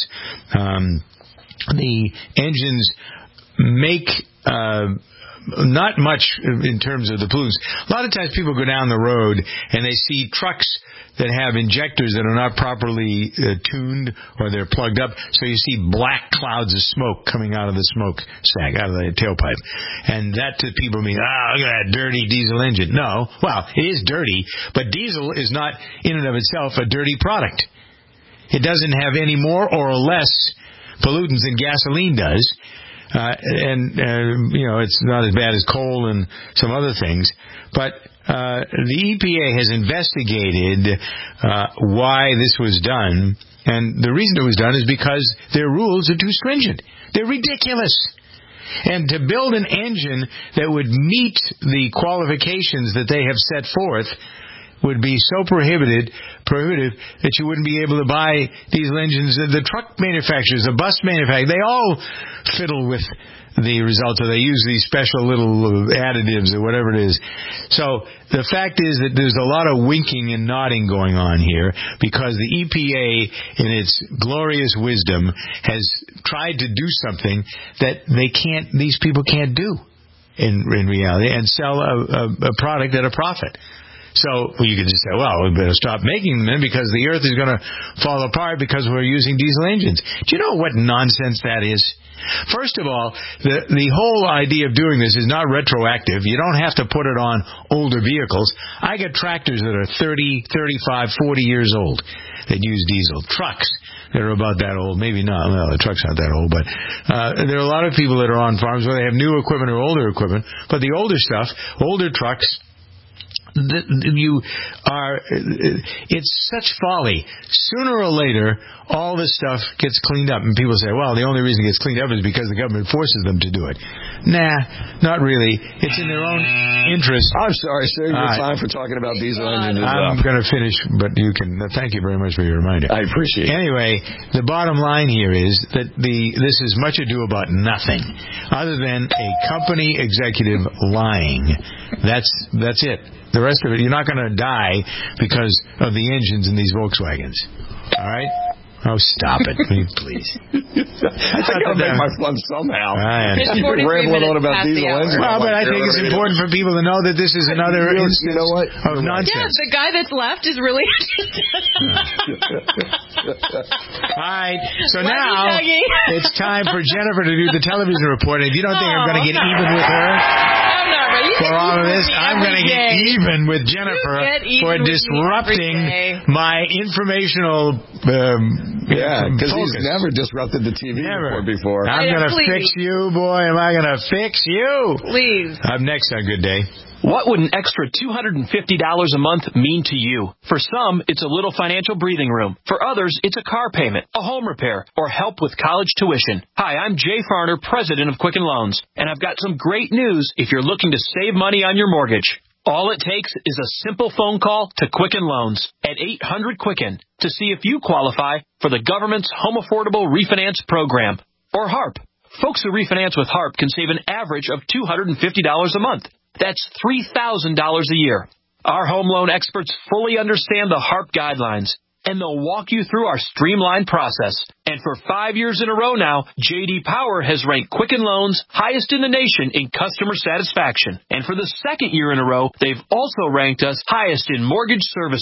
The engines make not much in terms of the pollutants. A lot of times people go down the road and they see trucks that have injectors that are not properly tuned or they're plugged up, so you see black clouds of smoke coming out of the smokestack, out of the tailpipe. And that to people means, look at that dirty diesel engine. No, well, it is dirty, but diesel is not in and of itself a dirty product. It doesn't have any more or less pollutants than gasoline does. It's not as bad as coal and some other things. But the EPA has investigated why this was done. And the reason it was done is because their rules are too stringent. They're ridiculous. And to build an engine that would meet the qualifications that they have set forth would be so prohibitive that you wouldn't be able to buy diesel engines. The truck manufacturers, the bus manufacturers, they all fiddle with the results, or they use these special little additives or whatever it is. So the fact is that there's a lot of winking and nodding going on here because the EPA, in its glorious wisdom, has tried to do something that these people can't do in reality, and sell a product at a profit. So you could just say, well, we better stop making them then because the earth is going to fall apart because we're using diesel engines. Do you know what nonsense that is? First of all, the whole idea of doing this is not retroactive. You don't have to put it on older vehicles. I get tractors that are 30, 35, 40 years old that use diesel. Trucks that are about that old. Maybe not. Well, the truck's not that old, but there are a lot of people that are on farms where they have new equipment or older equipment. But the older stuff, older trucks, it's such folly. Sooner or later, all this stuff gets cleaned up, and people say, well, the only reason it gets cleaned up is because the government forces them to do it. Nah, not really. It's in their own interest. I'm sorry, sir. Your time for talking about diesel engines is I'm going to finish, but you can. Thank you very much for your reminder. I appreciate it. Anyway, the bottom line here is that this is much ado about nothing, other than a company executive lying. That's it. The rest of it, you're not going to die because of the engines in these Volkswagens. All right? Oh, stop it, please. I got to make my fun somehow. You're rambling on about diesel engines. Well, but I think it's important for people to know that this is another instance of nonsense. Yeah, the guy that's left is really... All right, so now it's time for Jennifer to do the television report. And if you don't think I'm going to get even with her for all of this, I'm going to get even with Jennifer for disrupting my informational... because he's never disrupted the TV report before. I'm going to fix you, boy. Am I going to fix you? Please. Up next on Good Day. What would an extra $250 a month mean to you? For some, it's a little financial breathing room. For others, it's a car payment, a home repair, or help with college tuition. Hi, I'm Jay Farner, president of Quicken Loans, and I've got some great news if you're looking to save money on your mortgage. All it takes is a simple phone call to Quicken Loans at 800-QUICKEN to see if you qualify for the government's Home Affordable Refinance Program, or HARP. Folks who refinance with HARP can save an average of $250 a month. That's $3,000 a year. Our home loan experts fully understand the HARP guidelines, and they'll walk you through our streamlined process. And for 5 years in a row now, J.D. Power has ranked Quicken Loans highest in the nation in customer satisfaction. And for the second year in a row, they've also ranked us highest in mortgage servicing.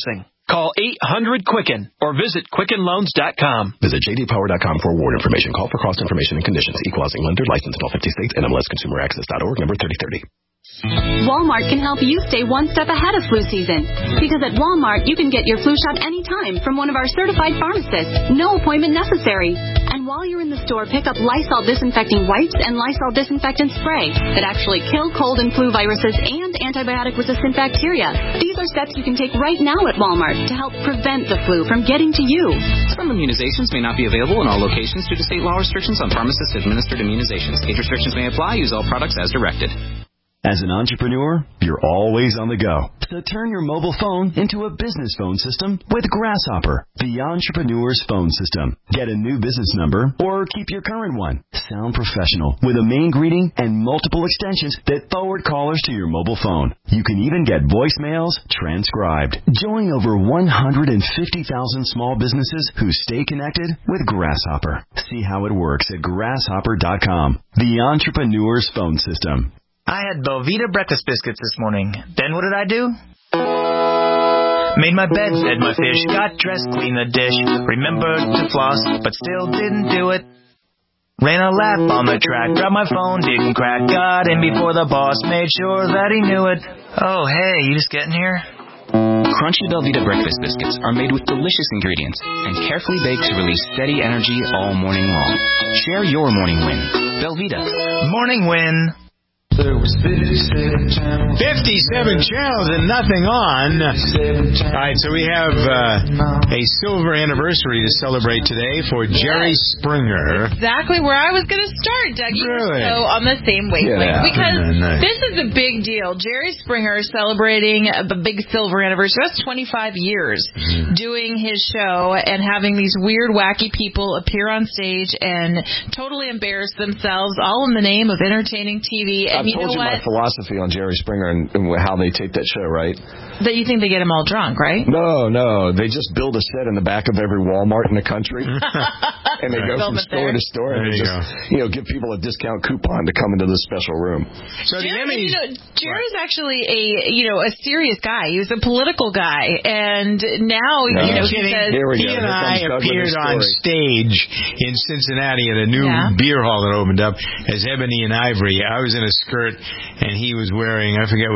Call 800-QUICKEN or visit QuickenLoans.com. Visit jdpower.com for award information. Call for cost information and conditions. Equal housing lender. Licensed in all 50 states. NMLSConsumerAccess.org. Number 3030. Walmart can help you stay one step ahead of flu season. Because at Walmart, you can get your flu shot anytime from one of our certified pharmacists. No appointment necessary. And while you're in the store, pick up Lysol disinfecting wipes and Lysol disinfectant spray that actually kill cold and flu viruses and antibiotic-resistant bacteria. These are steps you can take right now at Walmart to help prevent the flu from getting to you. Some immunizations may not be available in all locations due to state law restrictions on pharmacist-administered immunizations. Age restrictions may apply. Use all products as directed. As an entrepreneur, you're always on the go. So turn your mobile phone into a business phone system with Grasshopper, the entrepreneur's phone system. Get a new business number or keep your current one. Sound professional with a main greeting and multiple extensions that forward callers to your mobile phone. You can even get voicemails transcribed. Join over 150,000 small businesses who stay connected with Grasshopper. See how it works at grasshopper.com, the entrepreneur's phone system. I had Belvita breakfast biscuits this morning. Then what did I do? Made my bed, fed my fish, got dressed, cleaned the dish, remembered to floss, but still didn't do it. Ran a lap on the track, grabbed my phone, didn't crack, got in before the boss, made sure that he knew it. Oh, hey, you just getting here? Crunchy Belvita breakfast biscuits are made with delicious ingredients and carefully baked to release steady energy all morning long. Share your morning win. Belvita. Morning win. There was 57 channels and nothing on. All right, so we have a silver anniversary to celebrate today for Jerry Springer. Exactly where I was going to start, Doug. Really? So on the same wavelength. Yeah. Because Nice. this is a big deal. Jerry Springer celebrating a big silver anniversary. That's 25 years doing his show and having these weird, wacky people appear on stage and totally embarrass themselves, all in the name of entertaining TV. And I've told you my philosophy on Jerry Springer and how they tape that show, right? That you think they get him all drunk, right? No. They just build a set in the back of every Walmart in the country. And they go from store to store and they just, give people a discount coupon to come into this special room. So the Emmys... Jerry's actually a serious guy. He was a political guy. And now, he says... He and I appeared on stage in Cincinnati at a new beer hall that opened up as Ebony and Ivory. I was in a skirt and he was wearing, I forget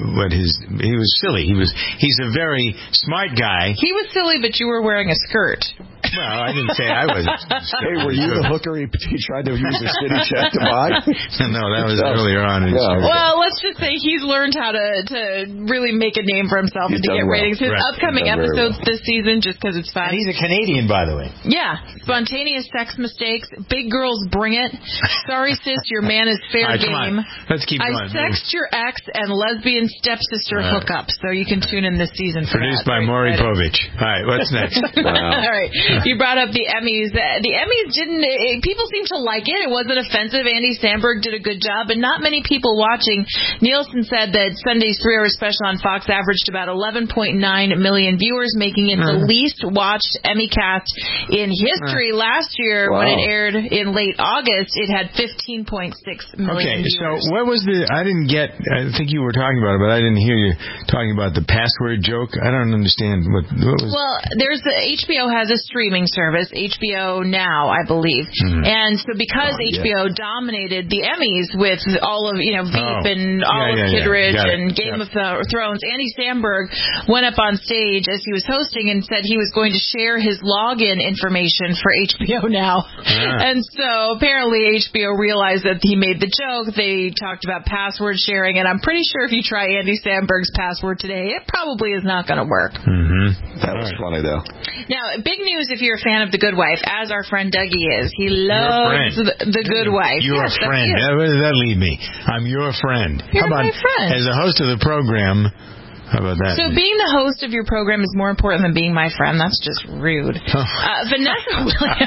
he was silly. He's a very smart guy. He was silly, but you were wearing a skirt. Well, I didn't say I was. Hey, were you the hooker he tried to use a city check to buy? No, that was earlier on. Well, let's just say he's learned how to really make a name for himself and to get ratings. His upcoming episodes this season, just because it's fun. And he's a Canadian, by the way. Yeah. Spontaneous sex mistakes. Big girls bring it. Sorry, sis, your man is fair right, game. Let's keep going. I sexed your ex and lesbian stepsister hookup. So you can tune in this season for Produced that. by Maury Povich. All right, what's next? All right. You brought up the Emmys. The Emmys people seem to like it. It wasn't offensive. Andy Samberg did a good job, but not many people watching. Nielsen said that Sunday's 3-hour special on Fox averaged about 11.9 million viewers, making it the least watched Emmy cast in history. Last year, when it aired in late August, it had 15.6 million viewers. So what was I think you were talking about it, but I didn't hear you talking about the password joke. I don't understand what was. Well, HBO has a streaming service, HBO Now, I believe. And so because HBO dominated the Emmys with all of, Veep and Olive Kitteridge and Game of Thrones, Andy Samberg went up on stage as he was hosting and said he was going to share his login information for HBO Now. And so apparently HBO realized that he made the joke. They talked about password sharing, and I'm pretty sure if you try Andy Samberg's password today, it probably is not going to work. That was funny, though. Now, big news if you're a fan of The Good Wife, as our friend Dougie is. He loves The Good Wife. You're a friend. Where does that lead me? I'm your friend. You're my friend. As a host of the program... How about that? So being the host of your program is more important than being my friend. That's just rude. Vanessa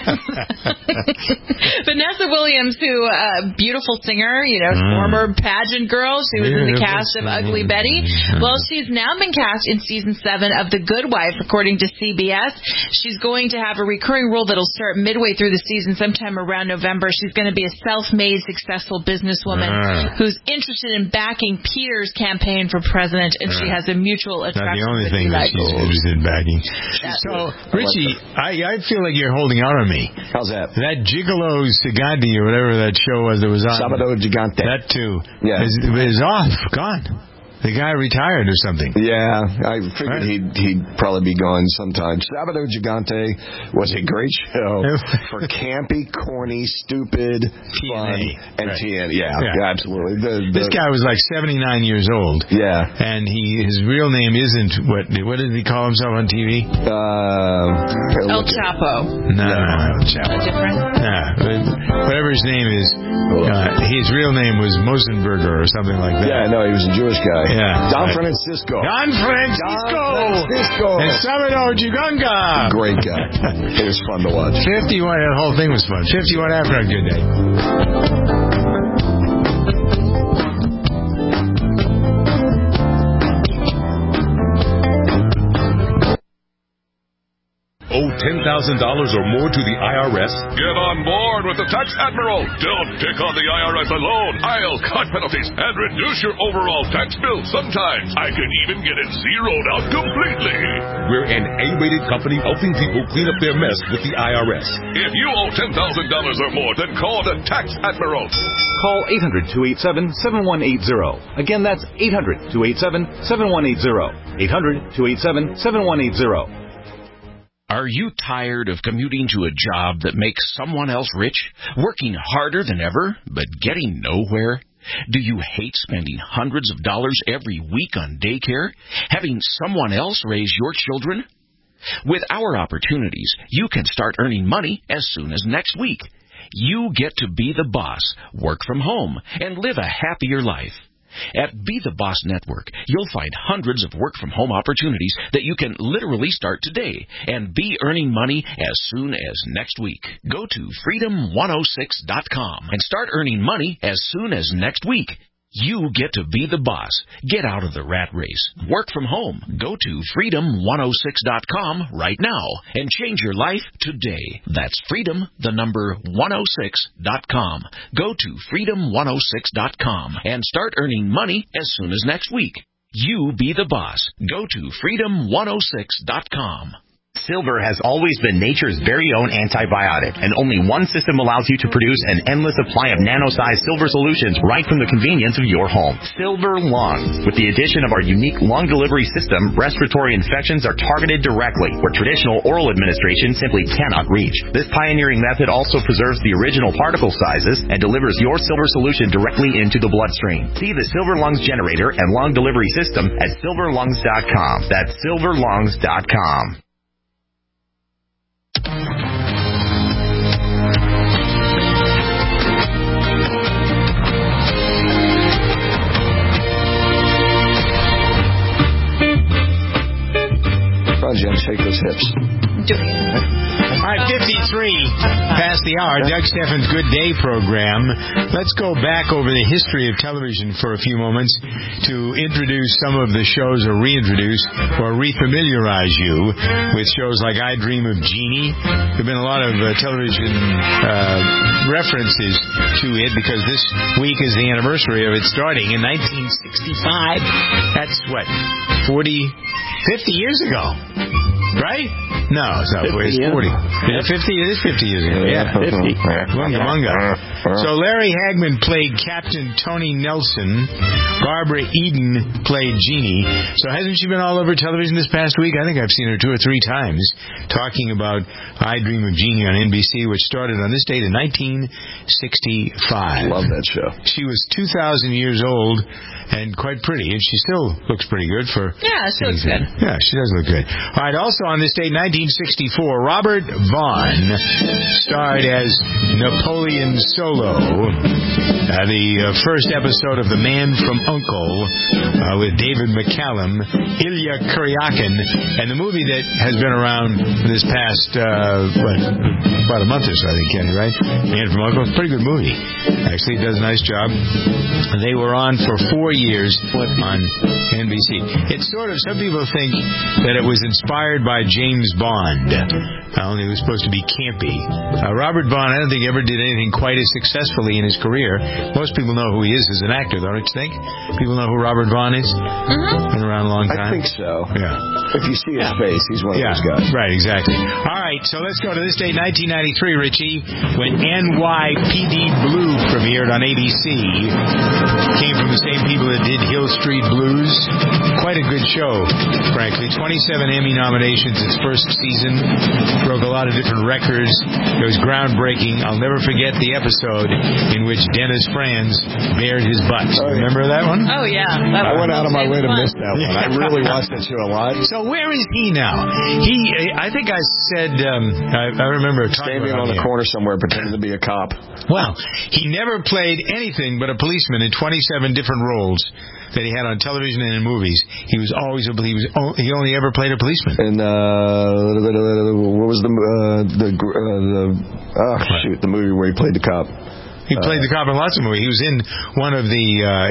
Williams, who beautiful singer, former pageant girl. She was in the cast of Ugly Betty. Well, she's now been cast in season 7 of The Good Wife, according to CBS. She's going to have a recurring role that'll start midway through the season, sometime around November. She's going to be a self-made, successful businesswoman who's interested in backing Peter's campaign for president, and she has a mutual attraction. Not the only thing that she's interested in bagging. So, Richie, I feel like you're holding out on me. How's that? That Gigolo Gigante or whatever that show was that was on. Sábado Gigante. That too. Yeah. Is off, gone. The guy retired or something. Yeah, I figured he'd probably be gone sometime. Sábado Gigante was a great show for campy, corny, stupid, fun, and TNA. Yeah, absolutely. This guy was like 79 years old. Yeah. And his real name isn't, what did he call himself on TV? El Chapo. No, El Chapo. Different? Nah, whatever his name is, his real name was Mosenberger or something like that. Yeah, no, he was a Jewish guy. Yeah. Don Francisco. And Sábado Gigante. Great guy. It was fun to watch. 51, that whole thing was fun. 51 after a good day. Owe $10,000 or more to the IRS? Get on board with the Tax Admiral. Don't pick on the IRS alone. I'll cut penalties and reduce your overall tax bill. Sometimes I can even get it zeroed out completely. We're an A-rated company helping people clean up their mess with the IRS. If you owe $10,000 or more, then call the Tax Admiral. Call 800-287-7180. Again, that's 800-287-7180. 800-287-7180. Are you tired of commuting to a job that makes someone else rich, working harder than ever, but getting nowhere? Do you hate spending hundreds of dollars every week on daycare, having someone else raise your children? With our opportunities, you can start earning money as soon as next week. You get to be the boss, work from home, and live a happier life. At Be the Boss Network, you'll find hundreds of work-from-home opportunities that you can literally start today and be earning money as soon as next week. Go to freedom106.com and start earning money as soon as next week. You get to be the boss. Get out of the rat race. Work from home. Go to freedom106.com right now and change your life today. That's freedom106.com. Go to freedom106.com and start earning money as soon as next week. You be the boss. Go to freedom106.com. Silver has always been nature's very own antibiotic, and only one system allows you to produce an endless supply of nano-sized silver solutions right from the convenience of your home. Silver Lungs. With the addition of our unique lung delivery system, respiratory infections are targeted directly, where traditional oral administration simply cannot reach. This pioneering method also preserves the original particle sizes and delivers your silver solution directly into the bloodstream. See the Silver Lungs generator and lung delivery system at silverlungs.com. That's silverlungs.com. Jen, shake those hips. Doing it. All right, 53 past the hour. Doug Steffen's Good Day program. Let's go back over the history of television for a few moments to introduce some of the shows, or reintroduce or refamiliarize you with shows like I Dream of Jeannie. There have been a lot of television references to it because this week is the anniversary of it starting in 1965. That's what, 50 years ago, right? No, it's not. It's 40. Yeah, 50. It is 50 years ago. Yeah, 50. Munga. So Larry Hagman played Captain Tony Nelson. Barbara Eden played Jeannie. So hasn't she been all over television this past week? I think I've seen her 2 or 3 times talking about I Dream of Jeannie on NBC, which started on this date in 1965. Love that show. She was 2,000 years old and quite pretty, and she still looks pretty good for... Yeah, she looks good. Yeah, she does look good. All right, also on this date, 1964, Robert Vaughn starred as Napoleon Solo, the first episode of The Man from U.N.C.L.E. with David McCallum, Ilya Kuryakin, and the movie that has been around this past, about a month or so, I think, Kenny, right? Man from U.N.C.L.E. It's a pretty good movie. Actually, it does a nice job. They were on for 4 years on NBC. It's sort of, some people think that it was inspired by James Bond. Only it was supposed to be campy. Robert Vaughn, I don't think ever did anything quite as successfully in his career. Most people know who he is as an actor, don't you think? People know who Robert Vaughn is? Been around a long time. I think so. Yeah. If you see his face, he's one of those guys. Right, exactly. All right, so let's go to this date, 1993, Richie, when NYPD Blue premiered on ABC. Came from the same people that did Hill Street Blues. Quite a good show, frankly. 27 Emmy nominations its first season. Broke a lot of different records. It was groundbreaking. I'll never forget the episode in which Dennis Franz bared his butt. Remember that one? Oh, yeah. I went out of my way to miss that one. I really watched that show a lot. So where is he now? I think I said, I remember standing on the corner somewhere pretending to be a cop. Well, he never played anything but a policeman in 27 different roles that he had on television and in movies. He was always he only ever played a policeman. And what was the movie where he played the cop? He played the cop in lots of movies. He was in one of the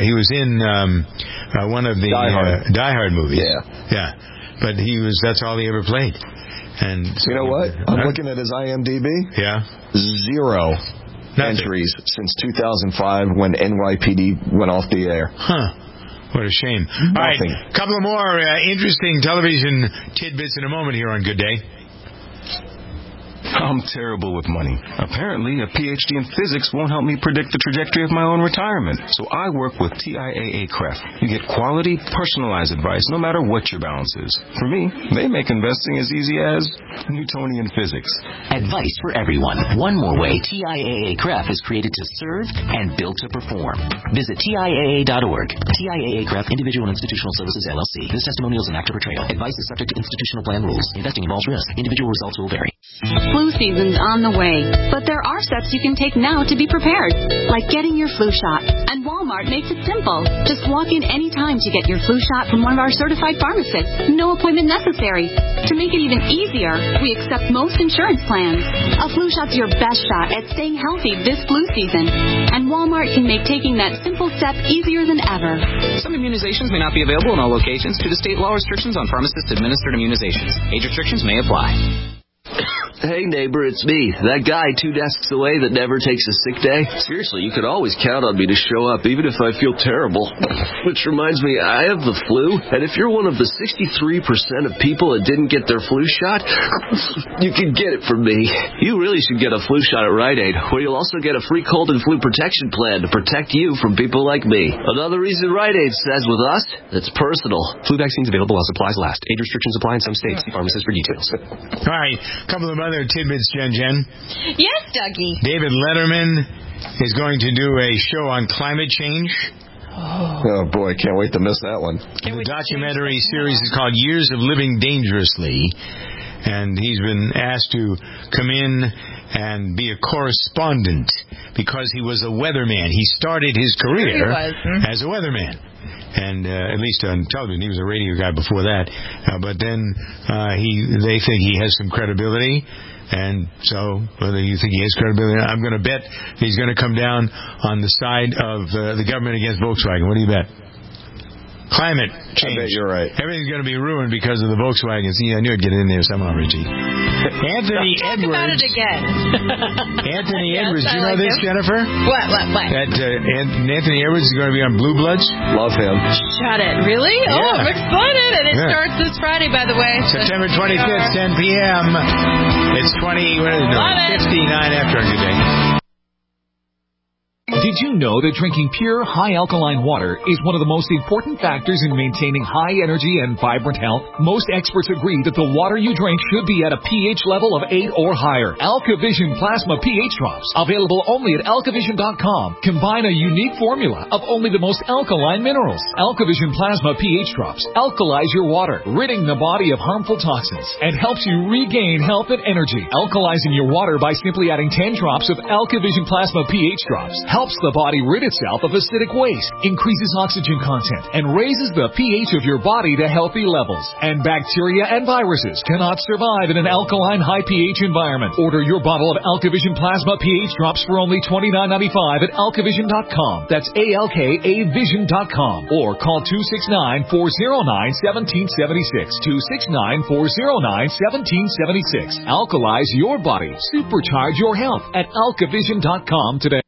Die Hard movies. Yeah. But that's all he ever played. And so, you know what? I'm looking at his IMDb. Yeah. 0 entries since 2005 when NYPD went off the air. Huh. What a shame. All right, a couple of more interesting television tidbits in a moment here on Good Day. I'm terrible with money. Apparently, a PhD in physics won't help me predict the trajectory of my own retirement. So I work with TIAA-CREF. You get quality, personalized advice no matter what your balance is. For me, they make investing as easy as Newtonian physics. Advice for everyone. One more way TIAA-CREF is created to serve and built to perform. Visit TIAA.org. TIAA-CREF, Individual and Institutional Services, LLC. This testimonial is an actor portrayal. Advice is subject to institutional plan rules. Investing involves risk. Individual results will vary. Flu season's on the way, but there are steps you can take now to be prepared, like getting your flu shot. And Walmart makes it simple. Just walk in anytime to get your flu shot from one of our certified pharmacists. No appointment necessary. To make it even easier, we accept most insurance plans. A flu shot's your best shot at staying healthy this flu season. And Walmart can make taking that simple step easier than ever. Some immunizations may not be available in all locations due to state law restrictions on pharmacist-administered immunizations. Age restrictions may apply. Hey, neighbor, it's me. That guy 2 desks away that never takes a sick day. Seriously, you could always count on me to show up, even if I feel terrible. Which reminds me, I have the flu, and if you're one of the 63% of people that didn't get their flu shot, you can get it from me. You really should get a flu shot at Rite Aid, where you'll also get a free cold and flu protection plan to protect you from people like me. Another reason Rite Aid says with us, it's personal. Flu vaccines available while supplies last. Age restrictions apply in some states. See pharmacist for details. All right, a couple of other tidbits, Jen. Yes, Dougie. David Letterman is going to do a show on climate change. Oh boy, can't wait to miss that one. The documentary series is called Years of Living Dangerously, and he's been asked to come in and be a correspondent because he was a weatherman. He started his career as a weatherman. And at least on television, he was a radio guy before that. But then they think he has some credibility. And so, whether you think he has credibility, I'm going to bet he's going to come down on the side of the government against Volkswagen. What do you bet? Climate change. I bet you're right. Everything's going to be ruined because of the Volkswagen. See, I knew I'd get in there somehow, Richie. Anthony Edwards. Talk about it again. Anthony Edwards. Do you know this, Jennifer? What? That Anthony Edwards is going to be on Blue Bloods. Love him. Shut it. Really? Yeah. Oh, I'm excited. And it starts this Friday, by the way. September 25th, 10 p.m. It's 59 after a good day. Did you know that drinking pure, high-alkaline water is one of the most important factors in maintaining high energy and vibrant health? Most experts agree that the water you drink should be at a pH level of 8 or higher. AlkaVision Plasma pH Drops, available only at alkavision.com, combine a unique formula of only the most alkaline minerals. AlkaVision Plasma pH Drops alkalize your water, ridding the body of harmful toxins, and helps you regain health and energy. Alkalizing your water by simply adding 10 drops of AlkaVision Plasma pH Drops helps helps the body rid itself of acidic waste, increases oxygen content, and raises the pH of your body to healthy levels. And bacteria and viruses cannot survive in an alkaline high pH environment. Order your bottle of AlkaVision Plasma pH drops for only $29.95 at alkavision.com. That's ALKAvision.com. Or call 269-409-1776. 269-409-1776. Alkalize your body. Supercharge your health at alkavision.com today.